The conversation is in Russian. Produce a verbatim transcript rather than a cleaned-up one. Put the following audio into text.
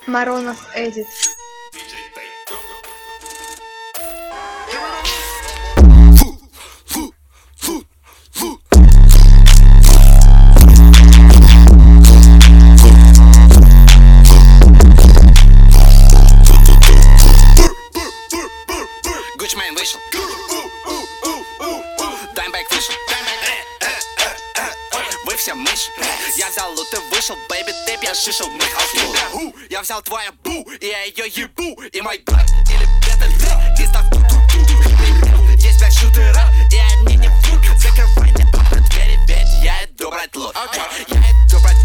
Маронов Эдит. Гучмейн вышел, Даймбэк вышел, вы все мышь. Я взял лут и вышел, бэйби, ты пьяшишил. Я взял твою бу, и я ее ебу. И мой брат, или это ты, дистав ту-ту-ту. Есть блядь шутера, и они не врут. Закрывайте двери, ведь я иду брать лут. Я иду брать